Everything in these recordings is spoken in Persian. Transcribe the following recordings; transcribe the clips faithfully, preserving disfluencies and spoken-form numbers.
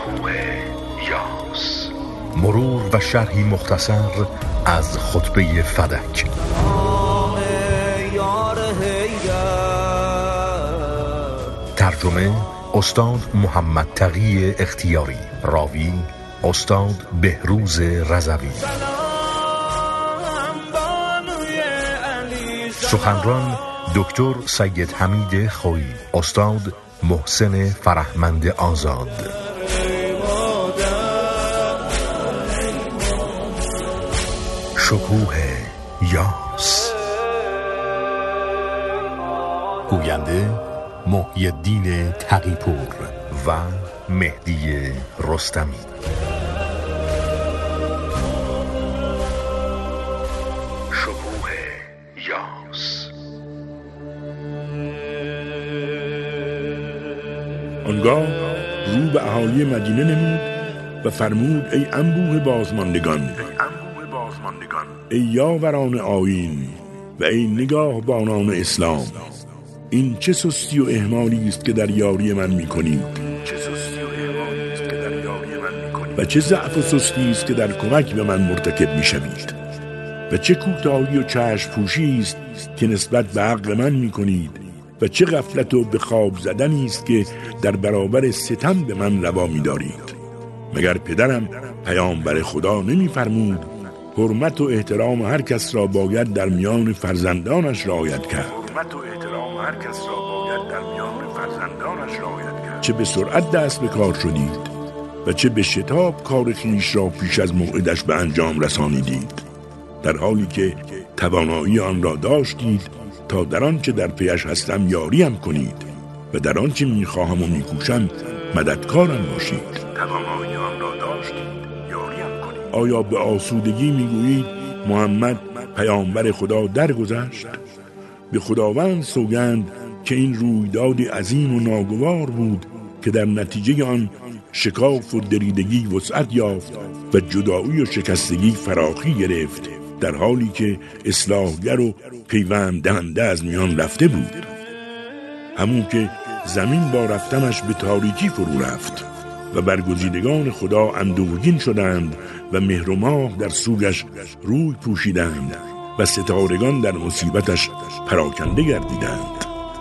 شکوه یاس، مرور و شرحی مختصر از خطبه فدک. ترجمه استاد محمد تقی اختیاری، راوی استاد بهروز رضوی، سخنران دکتر سید حمید خویی، استاد محسن فرهمند آزاد. شکوه یاس. گوینده محی الدین تقی‌پور و مهدی رستمی. شکوه یاس. آنگاه رو به اهالی مدینه نمود و فرمود ای انبوه بازماندگان، ای یاوران آیین و ای نگاه بانان اسلام، این چه سستی و اهمالی است که در یاری من می‌کنید و چه ضعف و سستی است که در کمک به من مرتکب می‌شوید و چه کوتاهی و چشم پوشی است که نسبت به حق من می‌کنید و چه غفلت و به خواب زدنی است که در برابر ستم به من روا می‌دارید. مگر پدرم پیامبر خدا نمی‌فرمود حرمت و احترام هر کس را باید در میان فرزندانش رعایت کرد؟ حرمت و احترام هر کس را باید در میان فرزندانش رعایت کرد. چه به سرعت دست به کار شدید و چه به شتاب کار خویش را پیش از موعدش به انجام رسانیدید، در حالی که توانایی آن را داشتید تا در آنچه در پیش هستم یاریم کنید و در آنچه میخواهم و میکوشم مددکارم باشید. توانایی آن را داشتید یاریم کنید. آیا به آسودگی میگویید محمد پیامبر خدا درگذشت؟ به خداوند سوگند که این رویداد عظیم و ناگوار بود که در نتیجه آن شکاف و دریدگی وسعت یافت و جدایی و شکستگی فراخی گرفت، در حالی که اصلاحگر و پیوند دهنده از میان رفته بود. همون که زمین با رفتنش به تاریکی فرو رفت و برگزیدگان خدا اندوهگین شدند و مهر و ماه در سوگش روی پوشیدند و ستارگان در مصیبتش پراکنده گردیدند.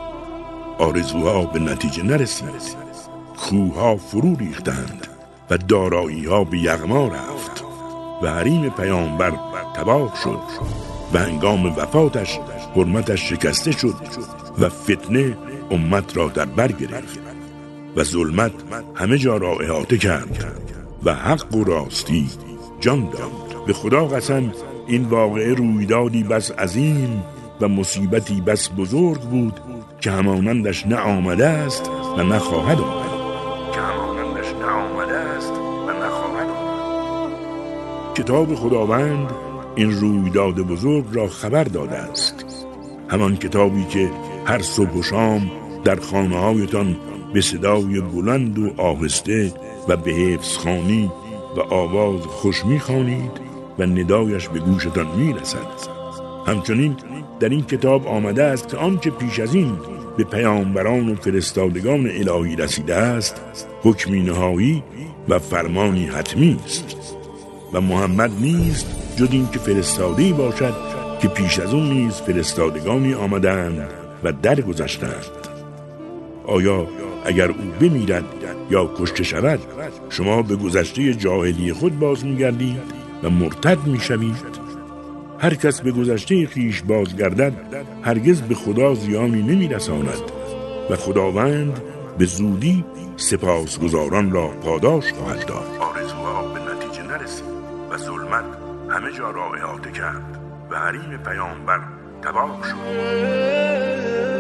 آرزوها به نتیجه نرسید، کوهها فرو ریختند و دارایی‌ها به یغما رفت و حریم پیامبر تباه شد و هنگام وفاتش حرمتش شکسته شد و فتنه امت را در بر گرفت و ظلمت همه جا را احاطه کرد و حق و راستی جان داد. به خدا قسم این واقعه رویدادی بس عظیم و مصیبتی بس بزرگ بود که همانندش نه آمده است و نه خواهد آمد. که همانندش نه آمده است و نه خواهد آمد. کتاب خداوند این رویداد بزرگ را خبر داده است، همان کتابی که هر صبح و شام در خانه‌هایتان به صدای بلند و آهسته و به حفظ خوانی و آواز خوش می‌خوانید و ندایش به گوشتان می‌رسد. همچنین در این کتاب آمده است که آنچه پیش از این به پیامبران و فرستادگان الهی رسیده است حکمی نهایی و فرمانی حتمی است و محمد نیست جز این که فرستاده‌ای باشد که پیش از اون نیز فرستادگانی آمدند و درگذشتند. آیا اگر او بمیرد یا کشته شود شما به گذشته جاهلی خود باز می‌گردید و مرتد می‌شوید؟ هر کس به گذشته خویش بازگردد هرگز به خدا زیانی نمی‌رساند و خداوند به زودی سپاسگزاران را پاداش خواهد داد. آرزوها به نتیجه نرسید و ظلمت همه جا را احاطه کرد و حریم پیامبر تباه شد.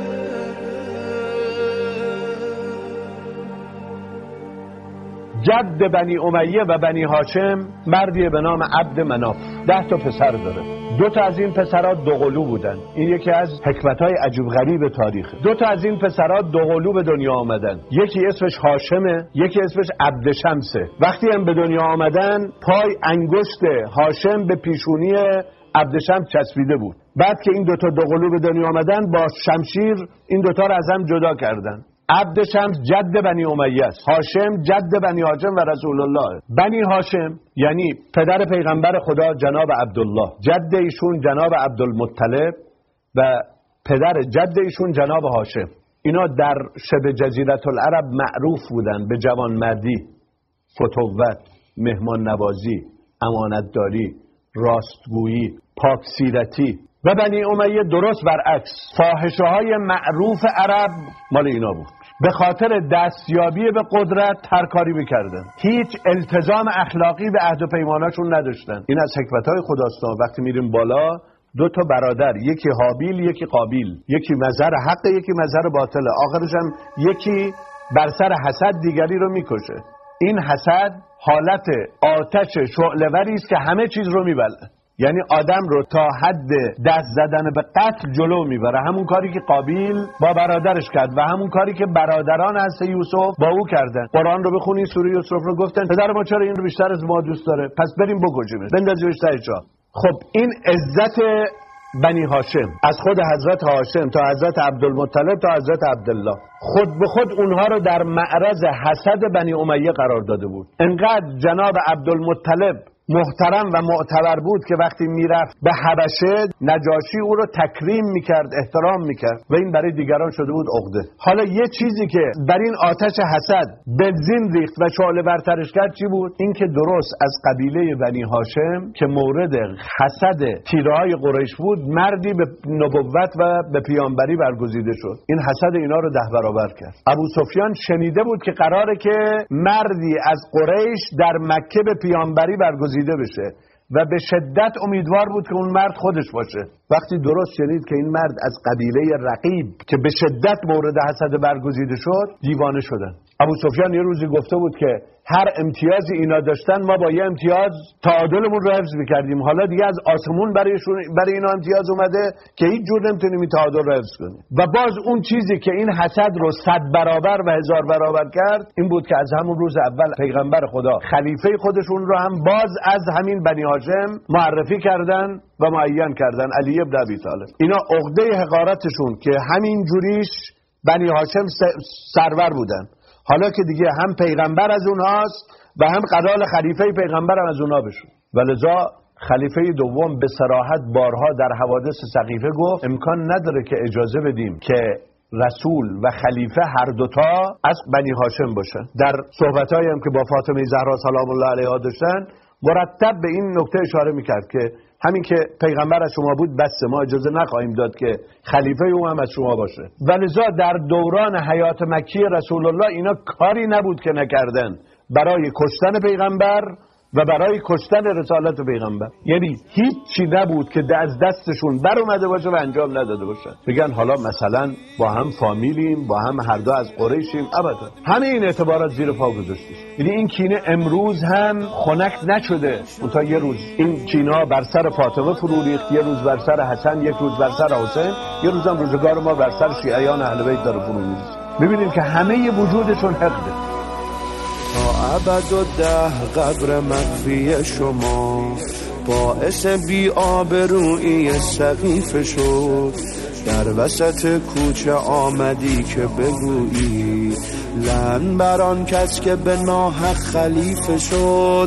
جد بنی امیه و بنی هاشم مردی به نام عبد مناف ده تا پسر داره. دو تا از این پسرها دوقلو بودن. این یکی از حکمت‌های عجیب غریب تاریخه. دو تا از این پسرها دوقلو به دنیا آمدن. یکی اسمش هاشمه، یکی اسمش عبد شمسه. وقتی هم به دنیا آمدن پای انگشت هاشم به پیشونی عبد شمس چسبیده بود. بعد که این دوتا دوقلو به دنیا آمدن با شمشیر این دوتا رو از هم جدا کردن. عبد شمس جد بنی امیه است، هاشم جد بنی هاشم و رسول الله. بنی هاشم یعنی پدر پیغمبر خدا جناب عبدالله، جد ایشون جناب عبدالمطلب و پدر جد ایشون جناب هاشم. اینا در شبه جزیره العرب معروف بودن به جوانمردی، فتوت، مهمان نوازی، امانتداری، راستگویی، پاکسیرتی. و بنی امیه درست برعکس، فاحشه های معروف عرب مال اینا بود. به خاطر دستیابی به قدرت هر کاری میکردن، هیچ التزام اخلاقی به عهد و پیماناشون نداشتن. این از حکمتهای خداست. وقتی میریم بالا دو تا برادر، یکی حابیل یکی قابیل، یکی مظهر حق یکی مظهر باطله، آخرش هم یکی بر سر حسد دیگری رو میکشه. این حسد حالت آتش شعله‌وری است که همه چیز رو میبله، یعنی آدم رو تا حد دست زدن به قتل جلو میبره. همون کاری که قابیل با برادرش کرد و همون کاری که برادران حضرت یوسف با او کردن. قرآن رو بخونی، سوره یوسف رو گفتن پدر ما چرا این رو بیشتر از ما دوست داره، پس بریم بکشیمش، بندازیمش ته چاه. خب این عزت بنی هاشم، از خود حضرت هاشم تا حضرت عبدالمطلب تا حضرت عبدالله، خود به خود اونها رو در معرض حسد بنی امیه قرار داده بود. انقدر جناب عبدالمطلب محترم و معتبر بود که وقتی میرفت به حبشه نجاشی او رو تکریم میکرد، احترام میکرد و این برای دیگران شده بود عقده. حالا یه چیزی که بر این آتش حسد بنزین ریخت و شعله برترش کرد چی بود؟ این که درست از قبیله بنی هاشم که مورد حسد تیره‌های قریش بود، مردی به نبوت و به پیامبری برگزیده شد. این حسد اینا رو ده برابر کرد. ابو سفیان شنیده بود که قراره که مردی از قریش در مکه به پیامبری برگزیده بشه و به شدت امیدوار بود که اون مرد خودش باشه. وقتی درست شنید که این مرد از قبیله رقیب که به شدت مورد حسد برگزیده شد، دیوانه شدن. ابو سفیان یه روزی گفته بود که هر امتیازی اینا داشتن ما با یه امتیاز تعادلمون رو حفظ می‌کردیم، حالا دیگه از آسمون برایشون برای اینا امتیاز اومده که هیچ جور نمیتونیم این تعادل رو حفظ کنیم. و باز اون چیزی که این حسد رو صد برابر و هزار برابر کرد این بود که از همون روز اول پیغمبر خدا خلیفه خودشون رو هم باز از همین بنی هاشم معرفی کردن و معین کردن، علی ابن ابی طالب. اینا عقده حقارتشون که همین جوریش بنی هاشم سرور بودن، حالا که دیگه هم پیغمبر از اونهاست و هم قرار خلیفه پیغمبر هم از اونها بشون. ولذا خلیفه دوم به صراحت بارها در حوادث سقیفه گفت امکان نداره که اجازه بدیم که رسول و خلیفه هر دوتا از بنی هاشم باشن. در صحبتایی هم که با فاطمه زهرا سلام الله علیها داشتن مرتب به این نکته اشاره میکرد که همین که پیغمبر از شما بود بس، ما اجازه نخواهیم داد که خلیفه او هم از شما باشه. ولذا در دوران حیات مکی رسول الله اینا کاری نبود که نکردن برای کشتن پیغمبر و برای کشتن رسالت پیغمبر. یعنی هیچ چی نبود که از دستشون بر اومده باشه و انجام نداده باشن. بگن حالا مثلا با هم فامیلیم، با هم هر دو از قریشیم، ابدا. همه این اعتبارات زیر پا گذاشته. یعنی این کینه امروز هم خنک نشده. تا یه روز این کینه بر سر فاطمه فرو ریخت، یه روز بر سر حسن، یک روز بر سر حسین، یه روز هم روزگار ما بر سر شیعیان اهل بیت داره فرو میریزه. می‌بینیم که همه وجودشون حقده. تا ابد و ده قبر مخفی شما باعث بی آبرویی سقیفه شد. در وسط کوچه آمدی که بگویی لعن بران کس که به ناحق خلیفه شد.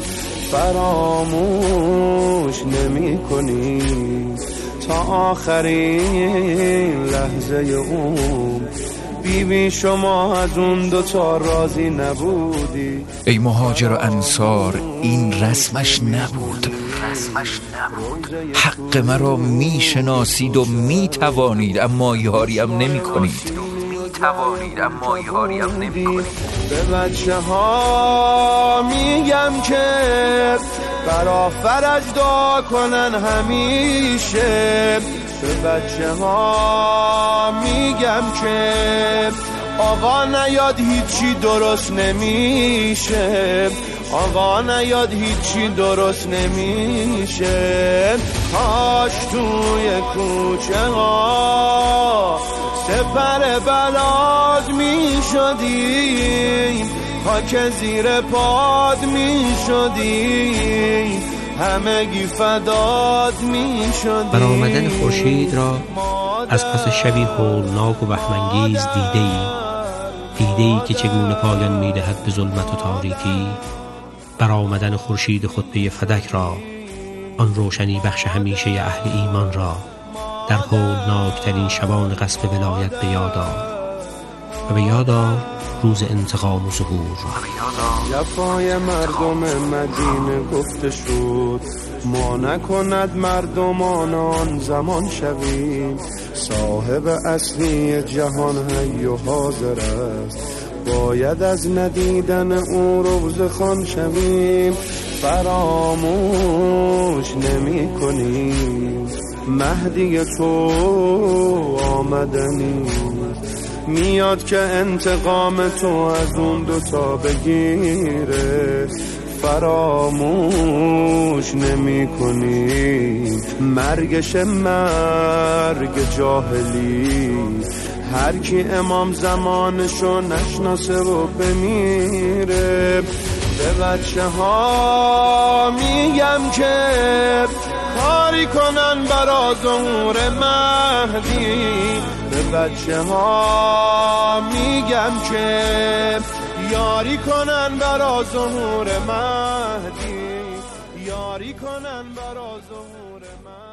فراموش نمی کنی تا آخرین لحظه عمر بی بی شما از اون دوتا راضی نبودی. ای مهاجر و انصار این رسمش نبود، رسمش نبود. حق مرا میشناسید و میتوانید اما یاریم نمی کنید، میتوانید اما یاریم نمی کنید. به بچه ها میگم که برا فرج دعا کنن همیشه. به بچه ها میگم که آقا نیاد هیچی درست نمیشه، آقا نیاد هیچی درست نمیشه. کاش توی کوچه ها سپر بلاد میشدیم، خاک زیر پاد میشدیم، همگی فداد میشدیم. برآمدن خورشید را از پس شبی هولناک و بهمنگیز دیده ای دیده‌ای که چگونه پایان می‌دهد به ظلمت و تاریکی، برآمدن خورشید خطبه فدک را، آن روشنی بخش همیشه اهل ایمان را در هولناکترین شبان غصب ولایت به یاد آر و به یاد آر روز انتقام و ظهور را. جفای مردم مدینه گفته شد، ما نکند مردمان آن زمان شویم. صاحب اصلی جهان حی و حاضر است، باید از ندیدن او روز خوان شویم. فراموش نمی کنیم مهدی تو آمدنی، میاد که انتقام تو از اون دوتا بگیره. فراموش نمی کنی مرگش مرگ جاهلی، هر کی امام زمانشو نشناسه و بمیره. به بچه ها میگم که کاری کنن برا ظهور مهدی. به بچه ها میگم که یاری کنن برا ظهور مهدی، یاری کنن برا ظهور مهدی.